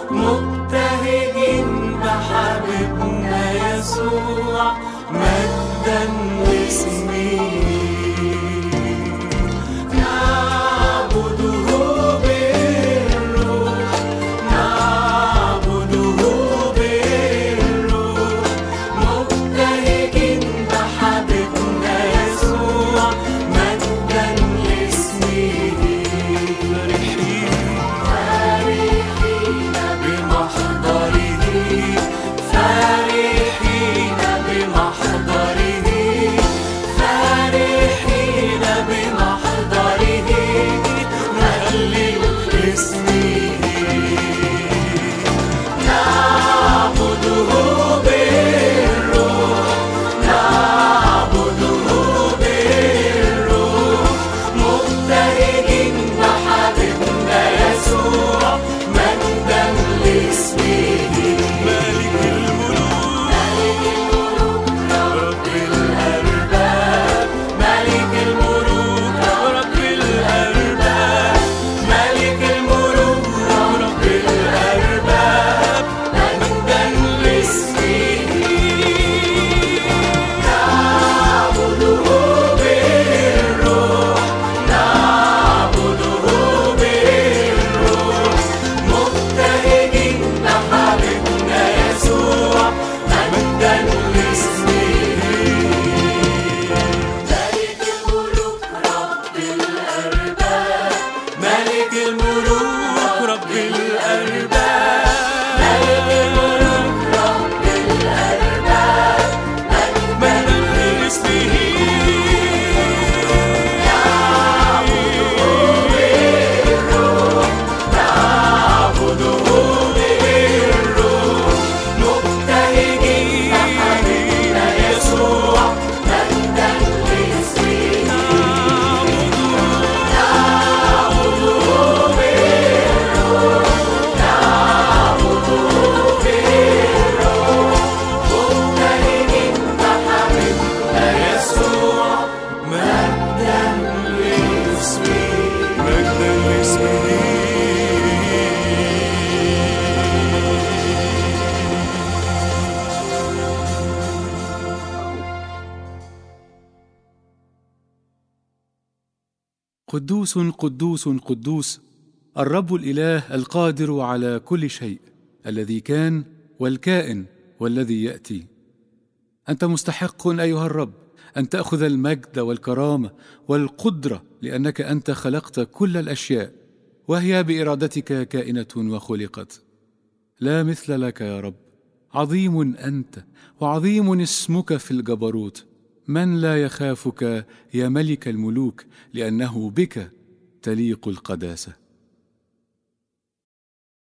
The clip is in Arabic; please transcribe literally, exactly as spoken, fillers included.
مبتهجين بحبيبنا يسوع مجدا لاسمه. نعبده بالروح نعبده بالروح مبتهجين بحبيبنا يسوع مجدا لاسمه. فرحين بمحضره فرحين بمحضره فرحين بمحضره نهلل اسمه. نعبده بالروح نعبده بالروح مبتهجين بحبيبنا يسوع مجدا لاسمه. ملك الملوك ملك الملوك رب الأرباب ملك الملوك رب الأرباب ملك الملوك رب الأرباب مجدا لاسمه. نعبده بالروح نعبده بالروح مبتهجين بحبيبنا يسوع مجدا لاسمه. ملك الملوك رب الأرباب ملك الملوك رب الأرباب ملك الملوك رب الأرباب مجدا لاسمه. نعبده بالروح مبتهجين بحبيبنا يسوع مجدا لاسمه. نعبده بالروح نعبده بالروح مبتهجين بحبيبنا يسوع مجدا لاسمه. مجدا لاسمه. قدوس قدوس قدوس الرب الإله القادر على كل شيء، الذي كان والكائن والذي يأتي. أنت مستحق أيها الرب أن تأخذ المجد والكرامة والقدرة، لأنك أنت خلقت كل الأشياء وهي بإرادتك كائنة وخلقت. لا مثل لك يا رب، عظيم أنت وعظيم اسمك في الجبروت. من لا يخافك يا ملك الملوك، لأنه بك تليق القداسة.